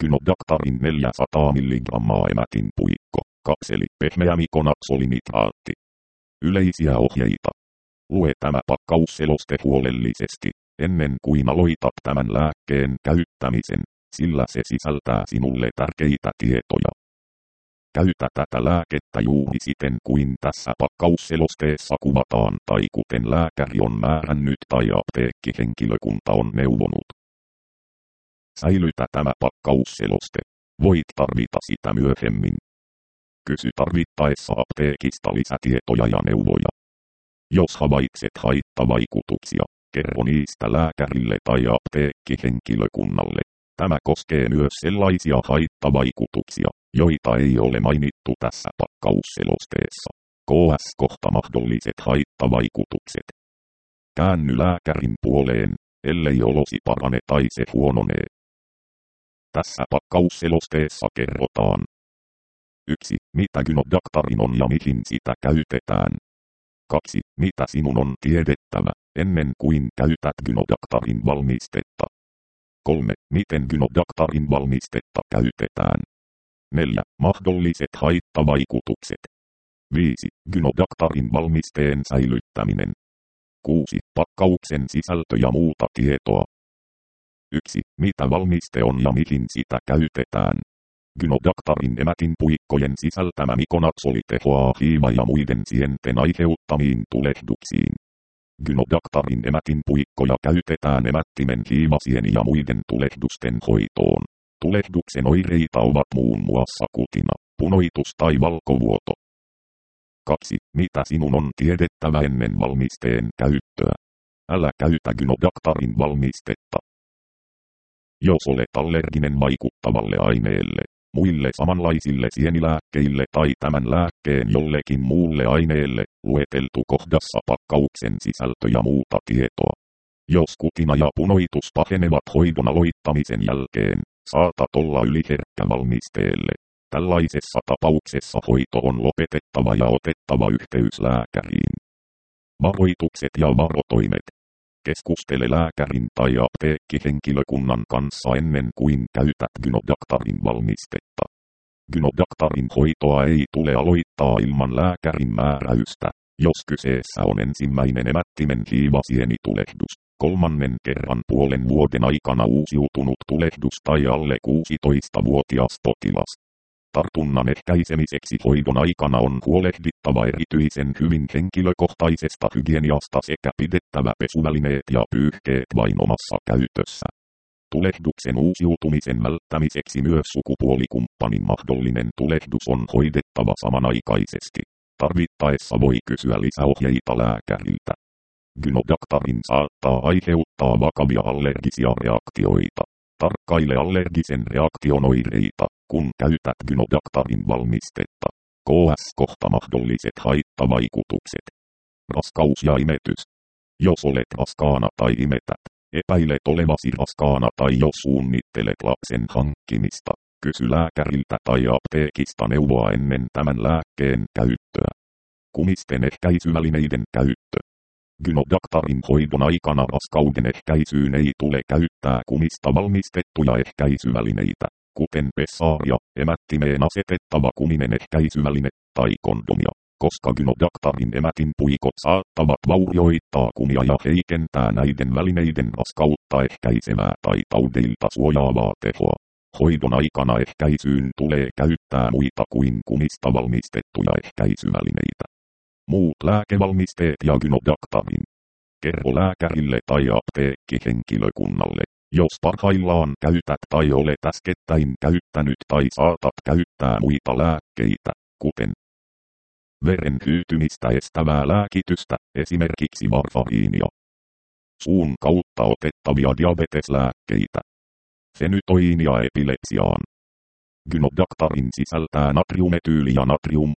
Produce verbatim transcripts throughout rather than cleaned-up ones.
Gynodaktarin neljäsataa milligrammaa emätin puikko, kapseli, pehmeä mikonaksolinitraatti. Yleisiä ohjeita. Lue tämä pakkausseloste huolellisesti, ennen kuin aloitat tämän lääkkeen käyttämisen, sillä se sisältää sinulle tärkeitä tietoja. Käytä tätä lääkettä juuri siten kuin tässä pakkausselosteessa kuvataan tai kuten lääkäri on määrännyt tai apteekkihenkilökunta on neuvonut. Säilytä tämä pakkausseloste. Voit tarvita sitä myöhemmin. Kysy tarvittaessa apteekista lisätietoja ja neuvoja. Jos havaitset haittavaikutuksia, kerro niistä lääkärille tai apteekkihenkilökunnalle. Tämä koskee myös sellaisia haittavaikutuksia, joita ei ole mainittu tässä pakkausselosteessa. K S kohta mahdolliset haittavaikutukset. Käänny lääkärin puoleen, ellei olosi parane tai se huononee. Tässä pakkausselosteessa kerrotaan. yksi. Mitä Gynodaktarin on ja mihin sitä käytetään. kaksi. Mitä sinun on tiedettävä, ennen kuin käytät Gynodaktarin valmistetta. kolme. Miten Gynodaktarin valmistetta käytetään. neljä. Mahdolliset haittavaikutukset. viisi. Gynodaktarin valmisteen säilyttäminen. kuusi. Pakkauksen sisältö ja muuta tietoa. yksi. Mitä valmiste on ja mihin sitä käytetään. Gynodaktarin emätinpuikkojen sisältämä mikonaksoli tehoaa hiiva- ja muiden sienten aiheuttamiin tulehduksiin. Gynodaktarin emätinpuikkoja käytetään emättimen hiivasieni ja muiden tulehdusten hoitoon. Tulehduksen oireita ovat muun muassa kutina, punoitus tai valkovuoto. kaksi. Mitä sinun on tiedettävä ennen valmisteen käyttöä? Älä käytä Gynodaktarin valmistetta. Jos olet allerginen vaikuttavalle aineelle, muille samanlaisille sienilääkkeille tai tämän lääkkeen jollekin muulle aineelle, lueteltu kohdassa pakkauksen sisältö ja muuta tietoa. Jos kutina ja punoitus pahenevat hoidon aloittamisen jälkeen, saatat olla yliherkkä valmisteelle. Tällaisessa tapauksessa hoito on lopetettava ja otettava yhteys lääkäriin. Varoitukset ja varotoimet. Keskustele lääkärin tai apteekkihenkilökunnan kanssa ennen kuin käytät Gynodaktarin valmistetta. Gynodaktarin hoitoa ei tule aloittaa ilman lääkärin määräystä, jos kyseessä on ensimmäinen emättimen hiivasienitulehdus, kolmannen kerran puolen vuoden aikana uusiutunut tulehdus tai alle kuusitoistavuotias potilas. Tartunnan ehkäisemiseksi hoidon aikana on huolehdittava erityisen hyvin henkilökohtaisesta hygieniasta sekä pidettävä pesuvälineet ja pyyhkeet vain omassa käytössä. Tulehduksen uusiutumisen välttämiseksi myös sukupuolikumppanin mahdollinen tulehdus on hoidettava samanaikaisesti. Tarvittaessa voi kysyä lisäohjeita lääkäriltä. Gynodaktarin saattaa aiheuttaa vakavia allergisia reaktioita. Tarkkaile allergisen reaktion oireita, kun käytät Gynodaktarin valmistetta. K S kohta mahdolliset haittavaikutukset. Raskaus ja imetys. Jos olet raskaana tai imetät, epäilet olevasi raskaana tai jos suunnittelet lapsen hankkimista, kysy lääkäriltä tai apteekista neuvoa ennen tämän lääkkeen käyttöä. Kumisten ehkäisyvälineiden käyttö. Gynodaktarin hoidon aikana raskauden ehkäisyyn ei tule käyttää kumista valmistettuja ehkäisyvälineitä, kuten pessaaria, emättimeen asetettava kuminen ehkäisyväline tai kondomia, koska Gynodaktarin emätinpuikot saattavat vaurioittaa kumia ja heikentää näiden välineiden raskautta ehkäisevää tai taudeilta suojaavaa tehoa. Hoidon aikana ehkäisyyn tulee käyttää muita kuin kumista valmistettuja ehkäisyvälineitä. Muut lääkevalmisteet ja Gynodaktarin. Kerro lääkärille tai apteekkihenkilökunnalle, jos parhaillaan käytät tai olet äskettäin käyttänyt tai saatat käyttää muita lääkkeitä, kuten veren hyytymistä estävää lääkitystä, esimerkiksi varfariinia. Suun kautta otettavia diabeteslääkkeitä. Fenytoiinia epilepsiaan. Gynodaktarin sisältää natriumetyyli- ja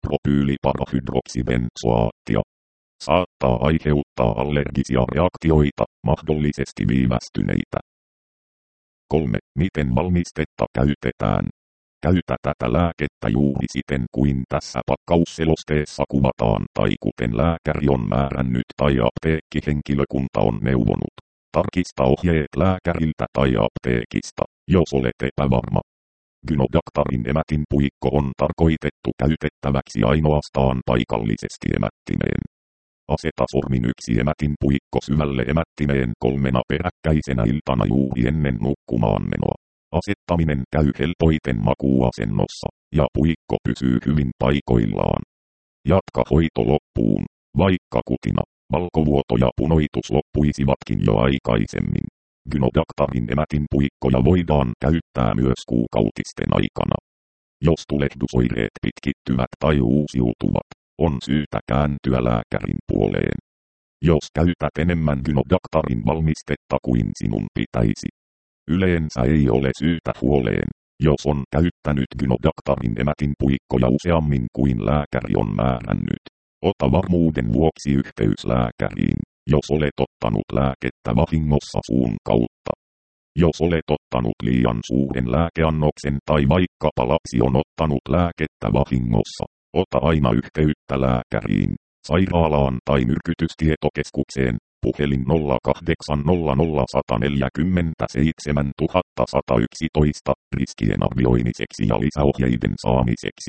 natriumpropyyliparahydroksibenzoaattia. Saattaa aiheuttaa allergisia reaktioita, mahdollisesti viivästyneitä. kolme. Miten valmistetta käytetään? Käytä tätä lääkettä juuri siten kuin tässä pakkausselosteessa kuvataan tai kuten lääkäri on määrännyt tai apteekkihenkilökunta on neuvonut. Tarkista ohjeet lääkäriltä tai apteekista, jos olet epävarma. Gynodaktarin emätin puikko on tarkoitettu käytettäväksi ainoastaan paikallisesti emättimeen. Aseta sormin yksi emätin puikko syvälle emättimeen kolmena peräkkäisenä iltana juuri ennen nukkumaanmenoa. Asettaminen käy helpoiten makuuasennossa, ja puikko pysyy hyvin paikoillaan. Jatka hoito loppuun, vaikka kutina, valkovuoto ja punoitus loppuisivatkin jo aikaisemmin. Gynodaktarin emätin puikkoja voidaan käyttää myös kuukautisten aikana. Jos tulehdusoireet pitkittyvät tai uusiutuvat, on syytä kääntyä lääkärin puoleen. Jos käytät enemmän Gynodaktarin valmistetta kuin sinun pitäisi, yleensä ei ole syytä huoleen, jos on käyttänyt Gynodaktarin emätin puikkoja useammin kuin lääkäri on määrännyt. Ota varmuuden vuoksi yhteys lääkäriin, jos olet ottanut lääkettä vahingossa suun kautta. Jos olet ottanut liian suuren lääkeannoksen tai vaikkapa lapsi on ottanut lääkettä vahingossa, ota aina yhteyttä lääkäriin, sairaalaan tai myrkytystietokeskukseen, puhelin nolla kahdeksan nolla nolla yksi neljä seitsemän yksi yksi yksi riskien arvioimiseksi ja lisäohjeiden saamiseksi.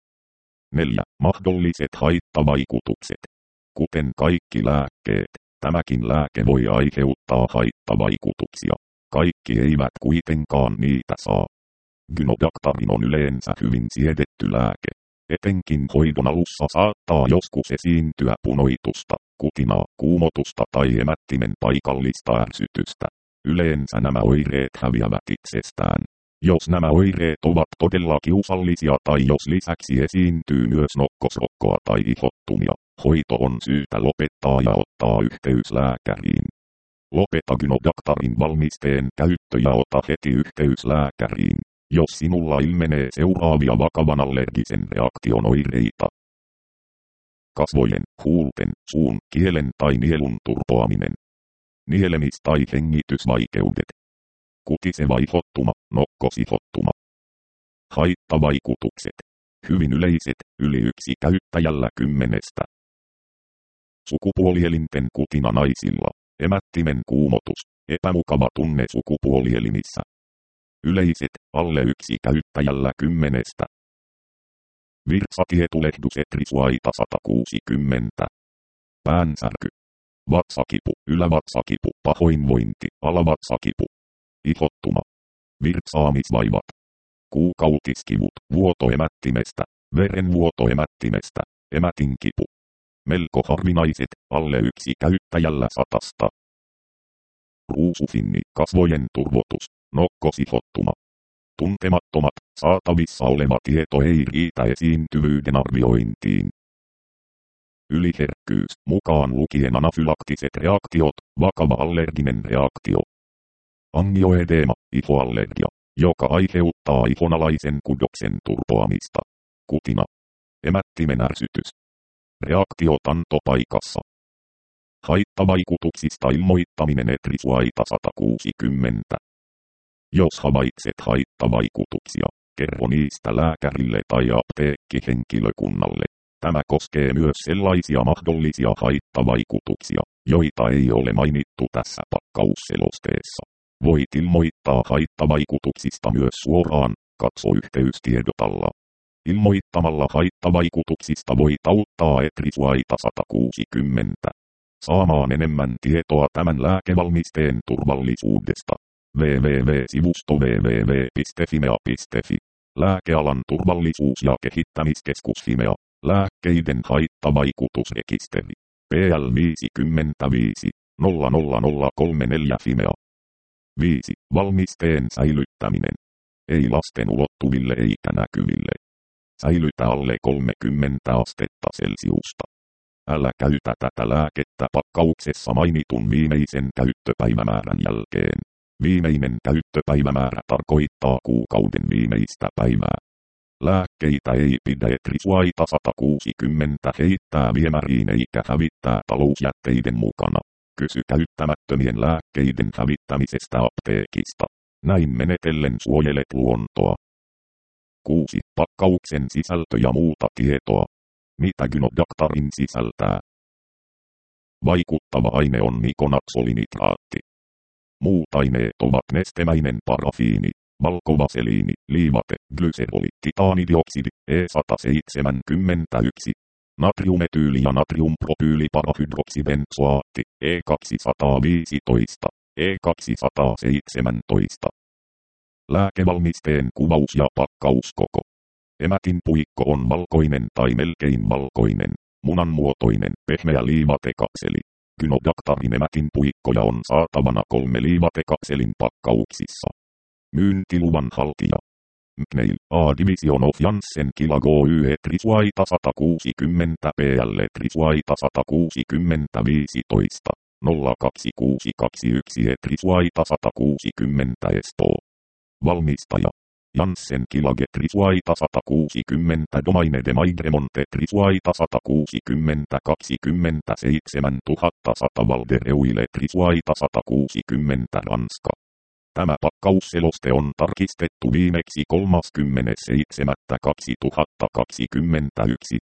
neljä. Mahdolliset haittavaikutukset. Kuten kaikki lääkkeet, tämäkin lääke voi aiheuttaa haittavaikutuksia. Kaikki eivät kuitenkaan niitä saa. Gynodaktarin on yleensä hyvin siedetty lääke. Etenkin hoidon alussa saattaa joskus esiintyä punoitusta, kutinaa, kuumotusta tai emättimen paikallista ärsytystä. Yleensä nämä oireet häviävät itsestään. Jos nämä oireet ovat todella kiusallisia tai jos lisäksi esiintyy myös nokkosrokkoa tai ihottumia, hoito on syytä lopettaa ja ottaa yhteys lääkäriin. Lopeta Gynodaktarin valmisteen käyttö ja ota heti yhteys lääkäriin, jos sinulla ilmenee seuraavia vakavan allergisen reaktion oireita. Kasvojen, huulten, suun, kielen tai nielun turpoaminen. Nielemis- tai hengitysvaikeudet. Kutiseva ihottuma, nokkosihottuma. Haittavaikutukset. Hyvin yleiset, yli yksi käyttäjällä kymmenestä. Sukupuolielinten kutina naisilla. Emättimen kuumotus, epämukava tunne sukupuolielimissä. Yleiset, alle yksi käyttäjällä kymmenestä. Virtsatietulehdus etrisuaita sata kuusikymmentä. Päänsärky. Vatsakipu, ylävatsakipu, pahoinvointi, alavatsakipu. Ihottuma. Virtsaamisvaivat. Kuukautiskivut, vuotoemättimestä, verenvuotoemättimestä, emätinkipu. Melko harvinaiset, alle yksi käyttäjällä satasta. Ruusufinni, kasvojen turvotus, nokkosihottuma. Tuntemattomat, saatavissa oleva tieto ei riitä esiintyvyyden arviointiin. Yliherkkyys, mukaan lukien anafylaktiset reaktiot, vakava allerginen reaktio. Angioedeema, ihoallergia, joka aiheuttaa ihonalaisen kudoksen turpoamista. Kutina. Emättimen ärsytys. Reaktiot antopaikassa. Haittavaikutuksista ilmoittaminen etrisuaita sata kuusikymmentä. Jos havaitset haittavaikutuksia, kerro niistä lääkärille tai apteekkihenkilökunnalle. Tämä koskee myös sellaisia mahdollisia haittavaikutuksia, joita ei ole mainittu tässä pakkausselosteessa. Voit ilmoittaa haittavaikutuksista myös suoraan, katso yhteystiedot alla. Ilmoittamalla haittavaikutuksista voit auttaa etrisuaita sata kuusikymmentä. Saamaan enemmän tietoa tämän lääkevalmisteen turvallisuudesta. double-u double-u double-u piste sivusto double-u double-u double-u piste fimea piste fi. Lääkealan turvallisuus- ja kehittämiskeskus Fimea. Lääkkeiden haittavaikutusrekisteri. P L viisikymmentäviisi nolla nolla nolla kolme neljä Fimea. viisi. Valmisteen säilyttäminen. Ei lasten ulottuville eikä näkyville. Säilytä alle kolmekymmentä astetta Celsiusta. Älä käytä tätä lääkettä pakkauksessa mainitun viimeisen käyttöpäivämäärän jälkeen. Viimeinen käyttöpäivämäärä tarkoittaa kuukauden viimeistä päivää. Lääkkeitä ei pidä etrisuaita sata kuusikymmentä heittää viemäriin eikä hävittää talousjätteiden mukana. Kysy käyttämättömien lääkkeiden hävittämisestä apteekista. Näin menetellen suojelet luontoa. kuusi. Pakkauksen sisältö ja muuta tietoa. Mitä Gynodaktarin sisältää? Vaikuttava aine on nikonaksolinitraatti. Muut aineet ovat nestemäinen parafiini, valkovaseliini, liimate, glyseroli, titaanidioksidi, E sata seitsemänkymmentäyksi. Natriumetyyli ja natriumpropyyliparahydroksibenzoaatti, E kaksisataaviisitoista, E kaksisataaseitsemäntoista. Lääkevalmisteen kuvaus ja pakkauskoko. Emätin puikko on valkoinen tai melkein valkoinen, munanmuotoinen, pehmeä liivatekapseli. Gynodaktarin emätin puikkoja on saatavana kolme liivatekapselin pakkauksissa. Myyntiluvan haltija. Mcneil, A Division of Janssen Kilag Oy Etrisuaita sata kuusikymmentä P L Etrisuaita sata kuusikymmentä viisitoista, nolla kaksi kuusi kaksi yksi Etrisuaita sata kuusikymmentä Espoo. Valmistaja. Janssen Kilag Etrisuaita sata kuusikymmentä Domaine de Maidremont Etrisuaita sata kuusikymmentä kaksikymmentäseitsemän tuhatta sata Valdereuil Etrisuaita sata kuusikymmentä Ranska. Tämä pakkausseloste on tarkistettu viimeksi kolmaskymmenes seitsemättä kaksituhattakaksikymmentäyksi.